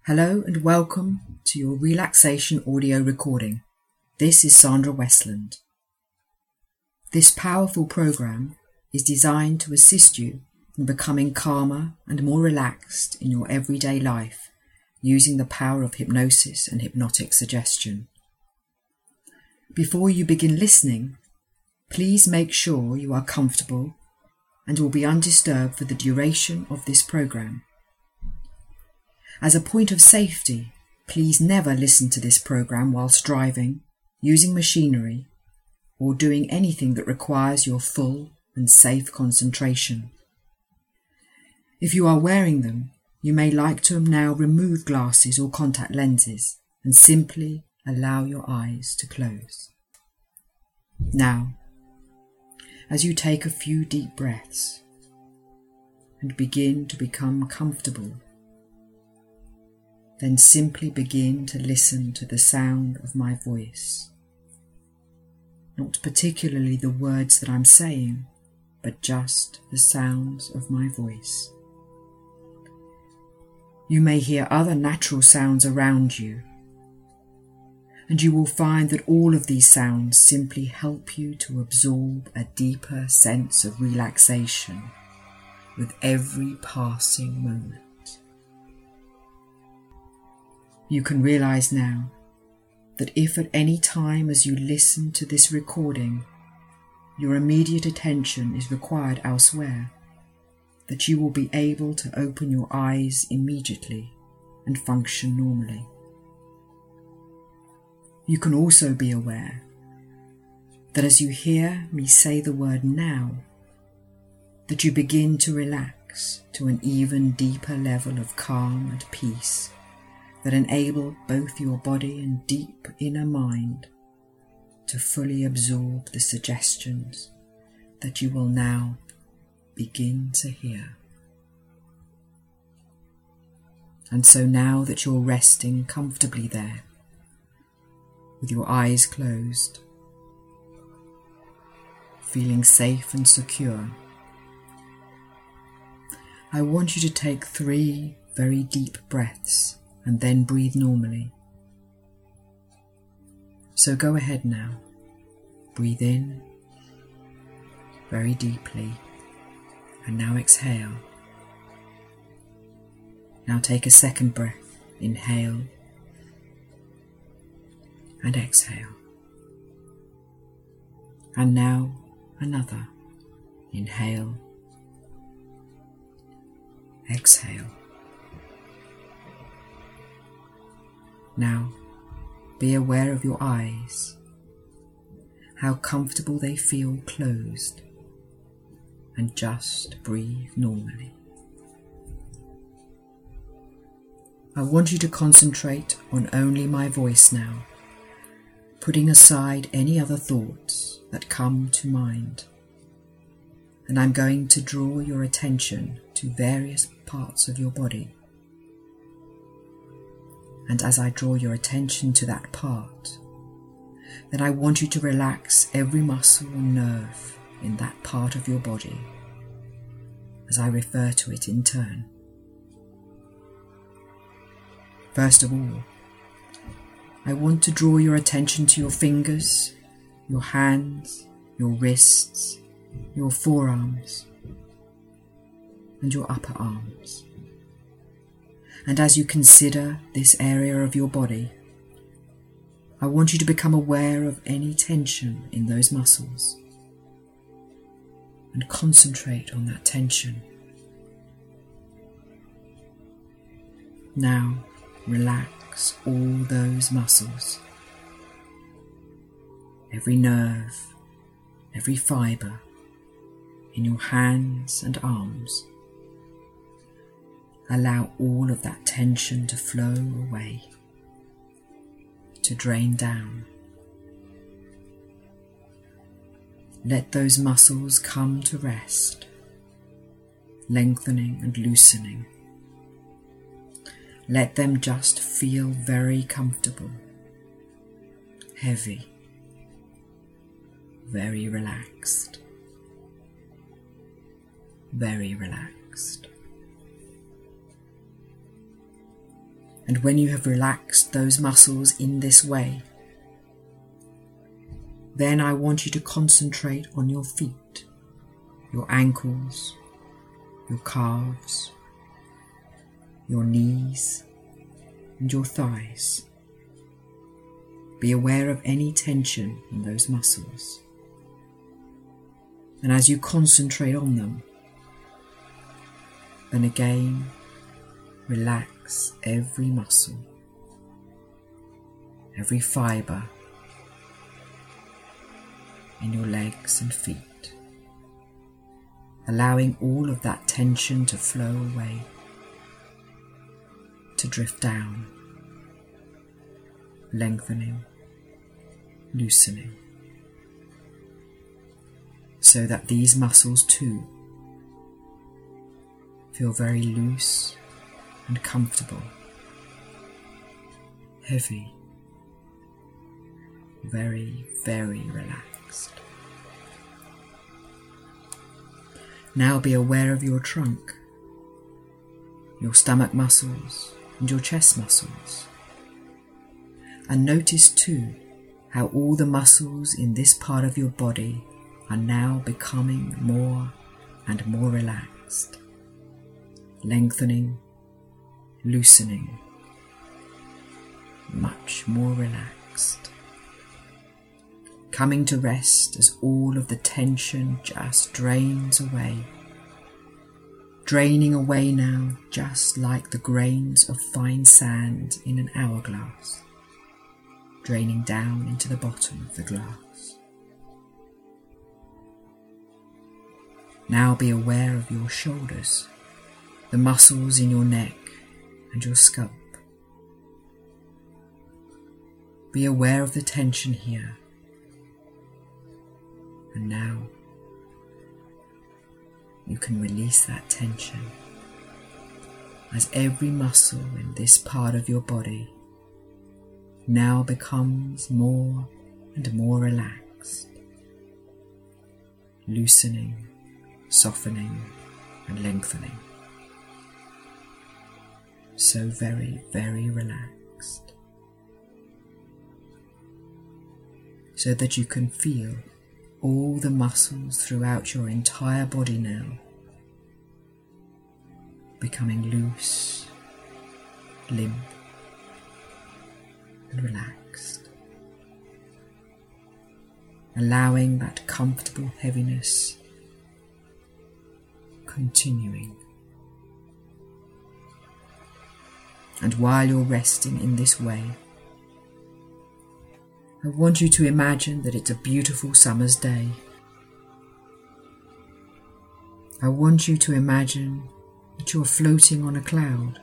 Hello and welcome to your relaxation audio recording. This is Sandra Westland. This powerful program is designed to assist you in becoming calmer and more relaxed in your everyday life using the power of hypnosis and hypnotic suggestion. Before you begin listening, please make sure you are comfortable and will be undisturbed for the duration of this program. As a point of safety, please never listen to this program whilst driving, using machinery, or doing anything that requires your full and safe concentration. If you are wearing them, you may like to now remove glasses or contact lenses and simply allow your eyes to close. Now, as you take a few deep breaths and begin to become comfortable, then simply begin to listen to the sound of my voice. Not particularly the words that I'm saying, but just the sounds of my voice. You may hear other natural sounds around you, and you will find that all of these sounds simply help you to absorb a deeper sense of relaxation with every passing moment. You can realize now that if at any time as you listen to this recording, your immediate attention is required elsewhere, that you will be able to open your eyes immediately and function normally. You can also be aware that as you hear me say the word now, that you begin to relax to an even deeper level of calm and peace that enable both your body and deep inner mind to fully absorb the suggestions that you will now begin to hear. And so now that you're resting comfortably there, with your eyes closed, feeling safe and secure, I want you to take 3 very deep breaths and then breathe normally. So go ahead now. Breathe in very deeply and now exhale. Now take a second breath. Inhale and exhale. And now another. Inhale, exhale. Now, be aware of your eyes, how comfortable they feel closed, and just breathe normally. I want you to concentrate on only my voice now, putting aside any other thoughts that come to mind. And I'm going to draw your attention to various parts of your body. And as I draw your attention to that part, then I want you to relax every muscle and nerve in that part of your body as I refer to it in turn. First of all, I want to draw your attention to your fingers, your hands, your wrists, your forearms, and your upper arms. And as you consider this area of your body, I want you to become aware of any tension in those muscles and concentrate on that tension. Now relax all those muscles, every nerve, every fibre in your hands and arms. Allow all of that tension to flow away, to drain down. Let those muscles come to rest, lengthening and loosening. Let them just feel very comfortable, heavy, very relaxed, very relaxed. And when you have relaxed those muscles in this way, then I want you to concentrate on your feet, your ankles, your calves, your knees, and your thighs. Be aware of any tension in those muscles. And as you concentrate on them, then again, relax every muscle, every fibre in your legs and feet, allowing all of that tension to flow away, to drift down, lengthening, loosening, so that these muscles too feel very loose and comfortable, heavy, very, very relaxed. Now be aware of your trunk, your stomach muscles and your chest muscles. And notice too how all the muscles in this part of your body are now becoming more and more relaxed, lengthening, loosening, much more relaxed, coming to rest as all of the tension just drains away, draining away now just like the grains of fine sand in an hourglass, draining down into the bottom of the glass. Now be aware of your shoulders, the muscles in your neck and your scalp. Be aware of the tension here. And now you can release that tension as every muscle in this part of your body now becomes more and more relaxed, loosening, softening and lengthening. So very, very relaxed, so that you can feel all the muscles throughout your entire body now becoming loose, limp and relaxed, allowing that comfortable heaviness continuing. And while you're resting in this way, I want you to imagine that it's a beautiful summer's day. I want you to imagine that you're floating on a cloud.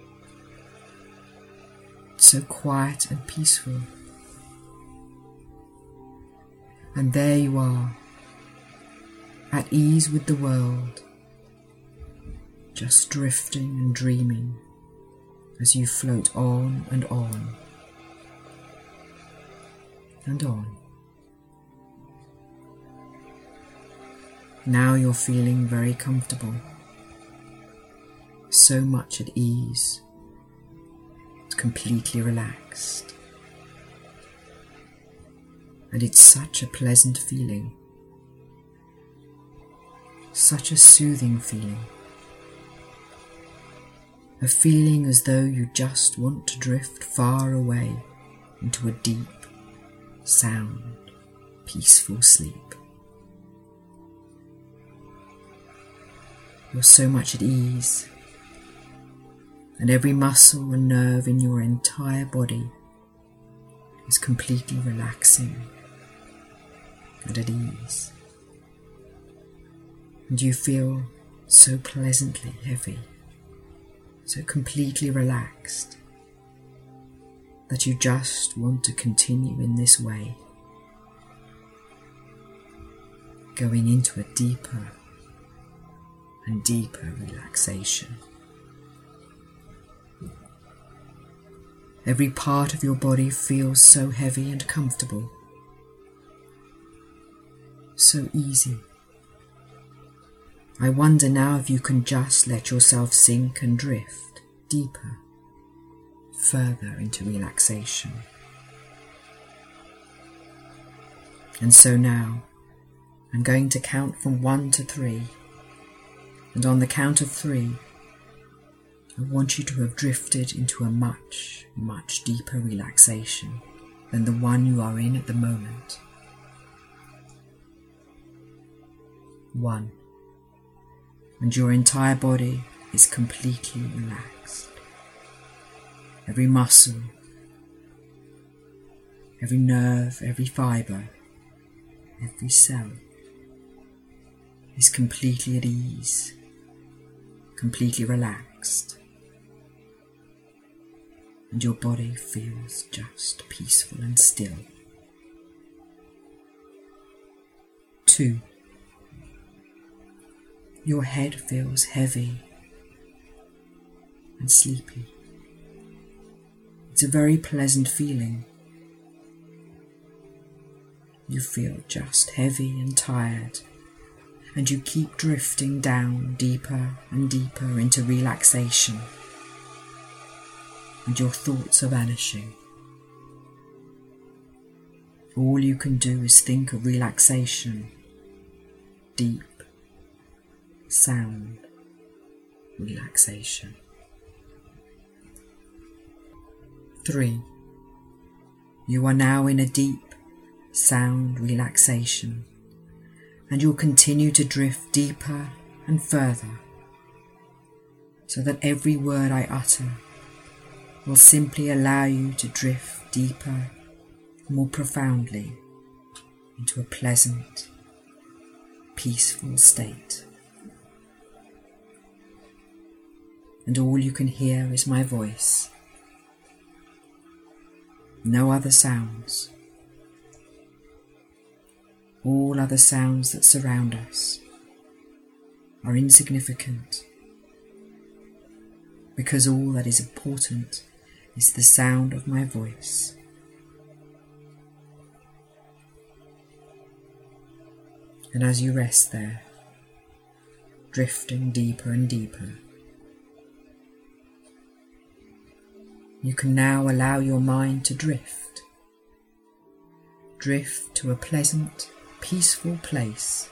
It's so quiet and peaceful. And there you are, at ease with the world, just drifting and dreaming as you float on and on and on. Now you're feeling very comfortable, so much at ease, completely relaxed. And it's such a pleasant feeling, such a soothing feeling, a feeling as though you just want to drift far away into a deep, sound, peaceful sleep. You're so much at ease, and every muscle and nerve in your entire body is completely relaxing and at ease. And you feel so pleasantly heavy, so completely relaxed, that you just want to continue in this way, going into a deeper and deeper relaxation. Every part of your body feels so heavy and comfortable, so easy. I wonder now if you can just let yourself sink and drift deeper, further into relaxation. And so now, I'm going to count from 1 to 3, and on the count of 3, I want you to have drifted into a much, much deeper relaxation than the one you are in at the moment. 1. And your entire body is completely relaxed. Every muscle, every nerve, every fibre, every cell is completely at ease, completely relaxed, and your body feels just peaceful and still. 2. Your head feels heavy and sleepy. It's a very pleasant feeling. You feel just heavy and tired, and you keep drifting down deeper and deeper into relaxation, and your thoughts are vanishing. All you can do is think of relaxation, deep, sound relaxation. 3. You are now in a deep, sound relaxation, and you'll continue to drift deeper and further, so that every word I utter will simply allow you to drift deeper, more profoundly into a pleasant, peaceful state. And all you can hear is my voice. No other sounds. All other sounds that surround us are insignificant, because all that is important is the sound of my voice. And as you rest there, drifting deeper and deeper, you can now allow your mind to drift. Drift to a pleasant, peaceful place.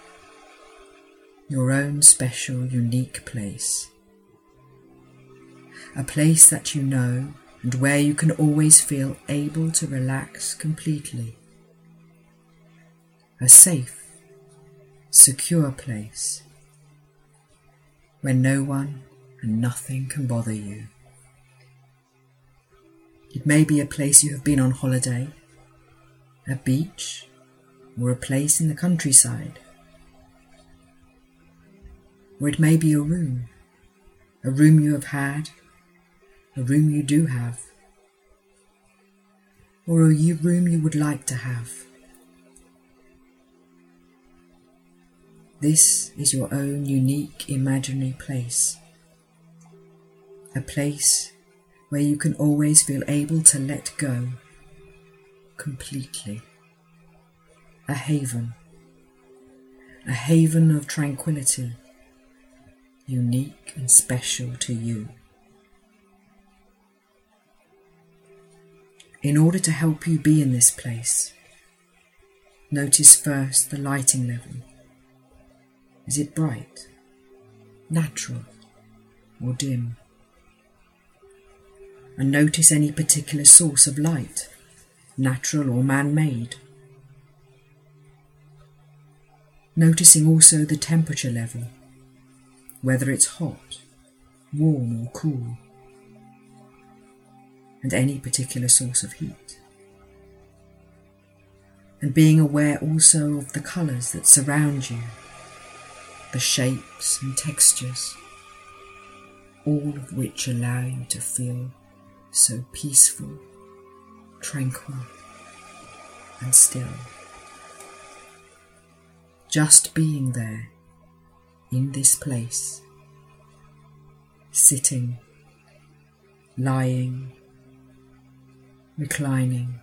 Your own special, unique place. A place that you know and where you can always feel able to relax completely. A safe, secure place where no one and nothing can bother you. It may be a place you have been on holiday, a beach, or a place in the countryside. Or it may be a room you have had, a room you do have, or a room you would like to have. This is your own unique imaginary place, a place where you can always feel able to let go completely. A haven of tranquility, unique and special to you. In order to help you be in this place, notice first the lighting level. Is it bright, natural, or dim? And notice any particular source of light, natural or man-made. Noticing also the temperature level, whether it's hot, warm or cool, and any particular source of heat. And being aware also of the colours that surround you, the shapes and textures, all of which allow you to feel so peaceful, tranquil, and still. Just being there, in this place, sitting, lying, reclining,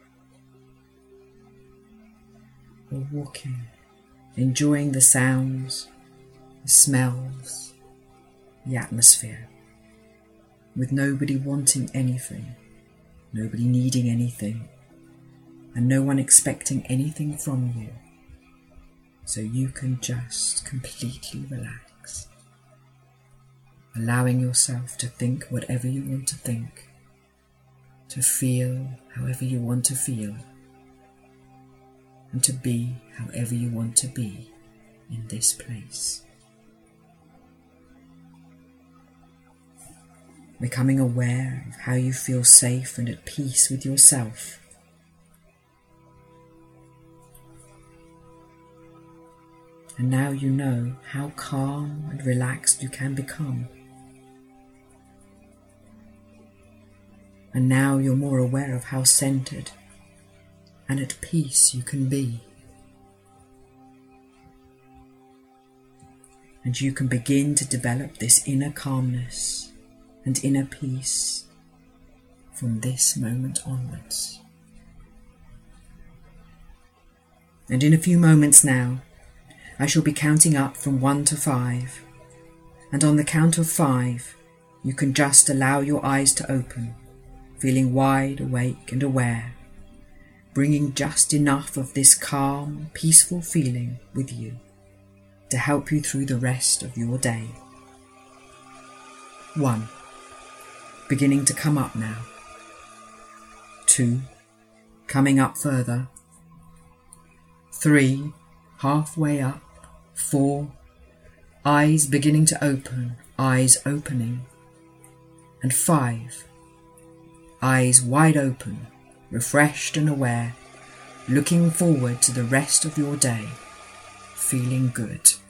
or walking, enjoying the sounds, the smells, the atmosphere. with nobody wanting anything, nobody needing anything, and no one expecting anything from you. So you can just completely relax, allowing yourself to think whatever you want to think, to feel however you want to feel, and to be however you want to be in this place. Becoming aware of how you feel safe and at peace with yourself. And now you know how calm and relaxed you can become. And now you're more aware of how centered and at peace you can be. And you can begin to develop this inner calmness and inner peace from this moment onwards. And in a few moments now, I shall be counting up from 1 to 5, and on the count of 5, you can just allow your eyes to open, feeling wide awake and aware, bringing just enough of this calm, peaceful feeling with you to help you through the rest of your day. 1. Beginning to come up now. 2. Coming up further. 3. Halfway up. 4. Eyes beginning to open, eyes opening. And 5. Eyes wide open, refreshed and aware, looking forward to the rest of your day, feeling good.